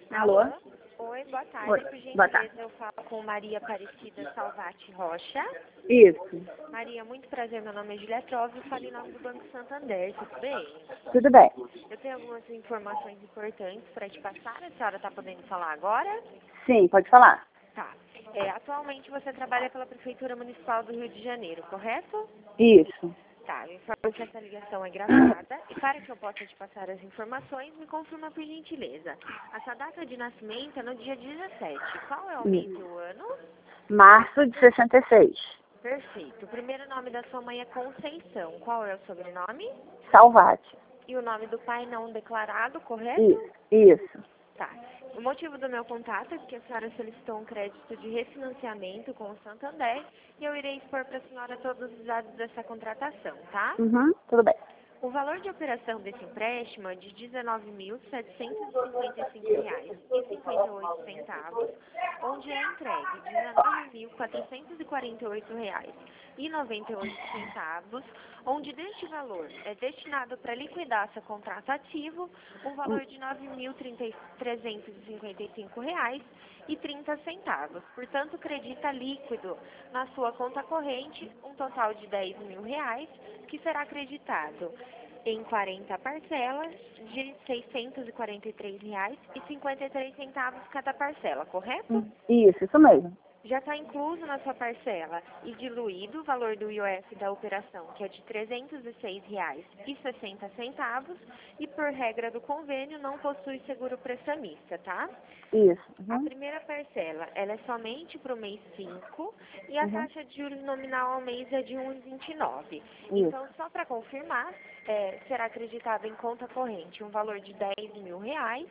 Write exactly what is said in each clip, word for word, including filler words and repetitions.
Alô? Oi, boa tarde. Oi, Por boa tarde. gentileza, eu falo com Maria Aparecida Salvati Rocha. Isso, Maria, muito prazer. Meu nome é Julia Trove. Eu falo em nome do Banco Santander. Tudo bem? tudo bem. Eu tenho algumas informações importantes para te passar. A senhora está podendo falar agora? Sim, pode falar. Tá. É, atualmente você trabalha pela Prefeitura Municipal do Rio de Janeiro, correto? Isso. Tá, eu informo que essa ligação é gravada e para que eu possa te passar as informações, me confirma por gentileza. A sua data de nascimento é no dia dezessete. Qual é o mês e o ano? Março de sessenta e seis. Perfeito. O primeiro nome da sua mãe é Conceição. Qual é o sobrenome? Salvati. E o nome do pai não declarado, correto? Isso. Isso. Tá. O motivo do meu contato é porque a senhora solicitou um crédito de refinanciamento com o Santander e eu irei expor para a senhora todos os dados dessa contratação, tá? Uhum, tudo bem. O valor de operação desse empréstimo é de dezenove mil setecentos e cinquenta e cinco reais e cinquenta e oito centavos, onde é entregue dezenove mil quatrocentos e quarenta e oito reais e noventa e oito centavos, onde deste valor é destinado para liquidar seu contrato ativo um valor de nove mil trezentos e cinquenta e cinco reais e trinta centavos. Portanto, credita líquido na sua conta corrente um total de dez mil reais, que será acreditado em quarenta parcelas de seiscentos e quarenta e três reais e cinquenta e três centavos cada parcela, correto? Isso, isso mesmo. Já está incluso na sua parcela e diluído o valor do I O F da operação, que é de trezentos e seis reais e sessenta centavos, e por regra do convênio não possui seguro prestamista, tá? Isso. A Uhum. primeira parcela, ela é somente para o mês cinco e a Uhum. taxa de juros nominal ao mês é de um vírgula vinte e nove. Isso. Então, só para confirmar, é, será acreditado em conta corrente um valor de dez mil reais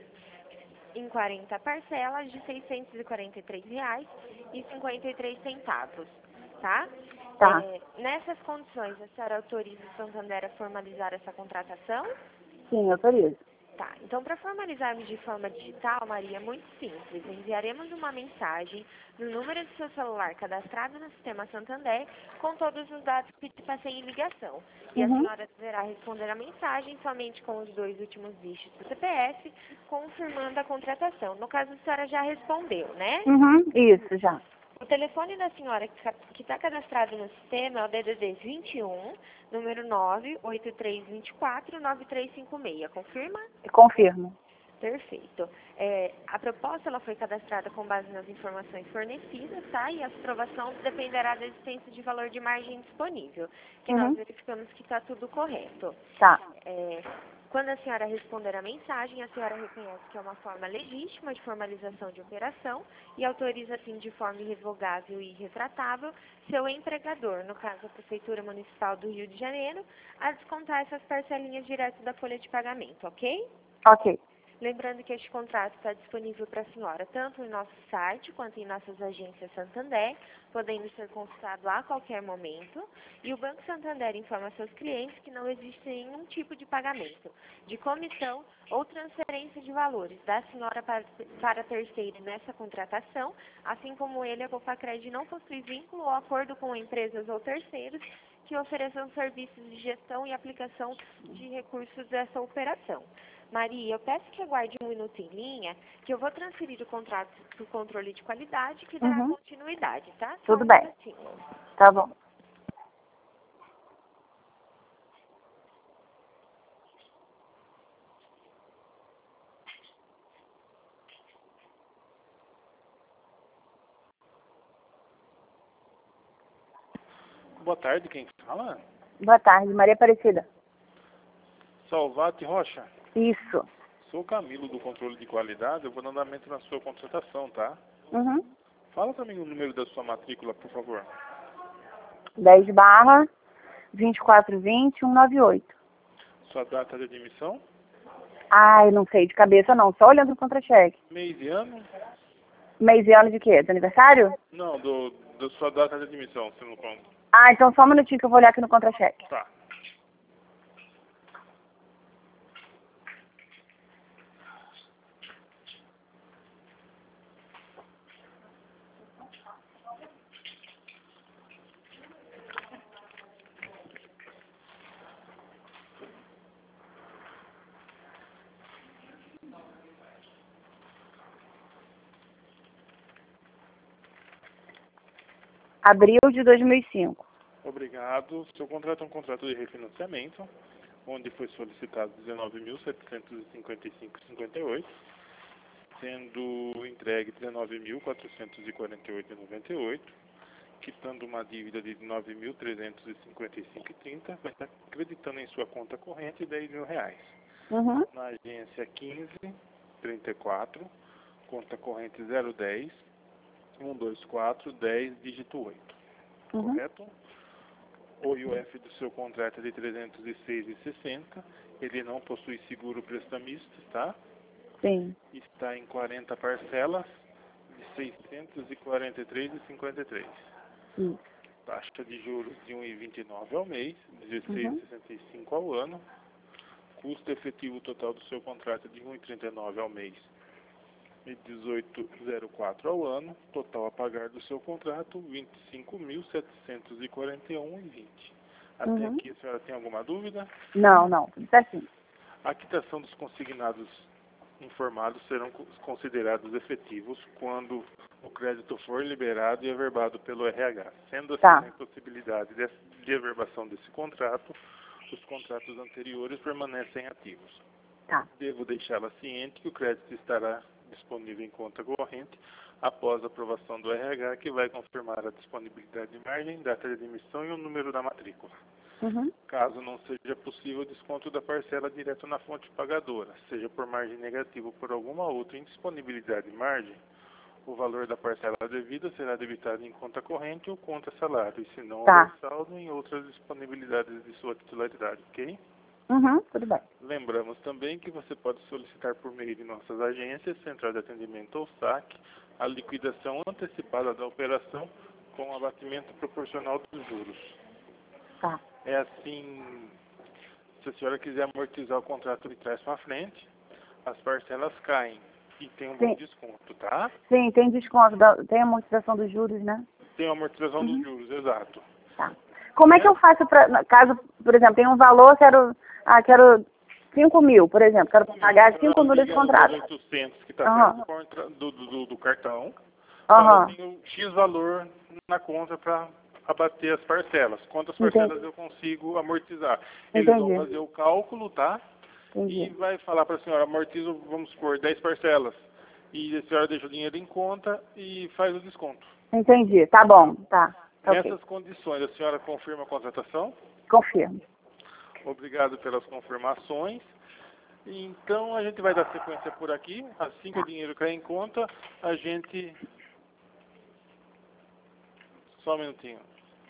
em quarenta parcelas de seiscentos e quarenta e três reais e cinquenta e três centavos, tá? Tá. É, nessas condições, a senhora autoriza o Santander a formalizar essa contratação? Sim, autorizo. Tá, então para formalizarmos de forma digital, Maria, é muito simples. Enviaremos uma mensagem no número do seu celular cadastrado no sistema Santander com todos os dados que te passei em ligação. E a Uhum. senhora deverá responder a mensagem somente com os dois últimos dígitos do C P F, confirmando a contratação. No caso, a senhora já respondeu, né? Uhum. Isso, já. O telefone da senhora que está cadastrado no sistema é o D D D vinte e um, número nove oito três dois quatro nove três cinco seis. Confirma? Confirmo. Perfeito. É, a proposta ela foi cadastrada com base nas informações fornecidas, tá? E a aprovação dependerá da existência de valor de margem disponível, que nós Uhum. verificamos que está tudo correto. Tá. É, quando a senhora responder a mensagem, a senhora reconhece que é uma forma legítima de formalização de operação e autoriza, assim, de forma irrevogável e irretratável, seu empregador, no caso a Prefeitura Municipal do Rio de Janeiro, a descontar essas parcelinhas direto da folha de pagamento, ok? Ok. Lembrando que este contrato está disponível para a senhora tanto em nosso site quanto em nossas agências Santander, podendo ser consultado a qualquer momento. E o Banco Santander informa seus clientes que não existe nenhum tipo de pagamento, de comissão ou transferência de valores da senhora para, para terceiro nessa contratação, assim como ele, a Copacred, não possui vínculo ou acordo com empresas ou terceiros que ofereçam serviços de gestão e aplicação de recursos dessa operação. Maria, eu peço que aguarde um minuto em linha, que eu vou transferir o contrato para o controle de qualidade, que dará Uhum. continuidade, tá? Só Tudo um bem. minutinho. Tá bom. Boa tarde, quem fala? Boa tarde, Maria Aparecida. Salvati Rocha. Isso. Sou o Camilo do controle de qualidade, eu vou dar andamento na sua contratação, tá? Uhum. Fala pra mim o número da sua matrícula, por favor. dez barra vinte e quatro vinte, cento e noventa e oito. Sua data de admissão, Ai, não sei de cabeça não, só olhando o contra-cheque. mês e ano? Mês e ano de quê? Do aniversário? Não, do, da sua data de admissão, você não conta. Ah, então só um minutinho que eu vou olhar aqui no contra-cheque. Tá. abril de dois mil e cinco. Obrigado. Seu contrato é um contrato de refinanciamento, onde foi solicitado dezenove mil setecentos e cinquenta e cinco vírgula cinquenta e oito, sendo entregue dezenove mil quatrocentos e quarenta e oito vírgula noventa e oito, quitando uma dívida de nove mil trezentos e cinquenta e cinco vírgula trinta, vai estar acreditando em sua conta corrente dez mil reais. Uhum. Na agência quinze trinta e quatro, conta corrente zero dez, cento e vinte e quatro, dez, dígito oito. Uhum. Correto? O I O F do seu contrato é de trezentos e seis vírgula sessenta. Ele não possui seguro prestamista, tá? Sim. Está em quarenta parcelas de seiscentos e quarenta e três vírgula cinquenta e três. Isso. Taxa de juros de um vírgula vinte e nove ao mês, dezesseis vírgula Uhum. sessenta e cinco ao ano. Custo efetivo total do seu contrato de um vírgula trinta e nove ao mês e dezoito vírgula zero quatro ao ano. Total a pagar do seu contrato, vinte e cinco mil setecentos e quarenta e um vírgula vinte. Até Uhum. aqui a senhora tem alguma dúvida? Não, não, tudo certinho. A quitação dos consignados informados serão considerados efetivos quando o crédito for liberado e averbado pelo R H. Sendo assim, Tá. a impossibilidade de, de averbação desse contrato, os contratos anteriores permanecem ativos. Tá. Devo deixá-la ciente que o crédito estará disponível em conta corrente após a aprovação do R H, que vai confirmar a disponibilidade de margem, data de admissão e o número da matrícula. Uhum. Caso não seja possível o desconto da parcela direto na fonte pagadora, seja por margem negativa ou por alguma outra indisponibilidade de margem, o valor da parcela devida será debitado em conta corrente ou conta salário, e se não Tá. houver saldo, em outras disponibilidades de sua titularidade, ok? Uhum, tudo bem. Lembramos também que você pode solicitar por meio de nossas agências, Central de Atendimento ou S A C, a liquidação antecipada da operação com abatimento proporcional dos juros. Tá. É assim, se a senhora quiser amortizar o contrato de trás para frente, as parcelas caem e tem um bom Sim. desconto, tá? Sim, tem desconto, da- tem amortização dos juros, né? Tem a amortização Uhum. dos juros, exato. Tá. Como é que eu faço para, caso, por exemplo, tem um valor, quero, ah, quero cinco mil, por exemplo, quero pagar cinco mil desse Liga contrato. os oitocentos que está Aham. perto do contra- do, do, do cartão. Aham. Eu tenho X valor na conta para abater as parcelas. Quantas parcelas Entendi. eu consigo amortizar? Eles Entendi. vão fazer o cálculo, tá? E Entendi. vai falar para a senhora, amortizo, vamos supor, dez parcelas. E a senhora deixa o dinheiro em conta e faz o desconto. Entendi. Tá bom, tá. Tá ok. Nessas condições, a senhora confirma a contratação? Confirmo. Obrigado pelas confirmações. Então, a gente vai dar sequência por aqui. Assim que o Tá. dinheiro cair em conta, a gente... Só um minutinho.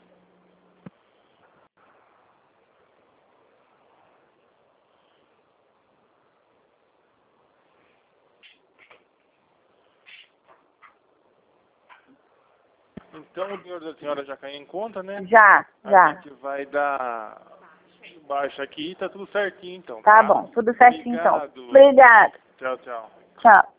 Então, o dinheiro da senhora já caiu em conta, né? Já, A já. gente vai dar baixa aqui e tá tudo certinho, então. Tá bom, tudo certinho então. Obrigado. Obrigado. Tchau, tchau. Tchau.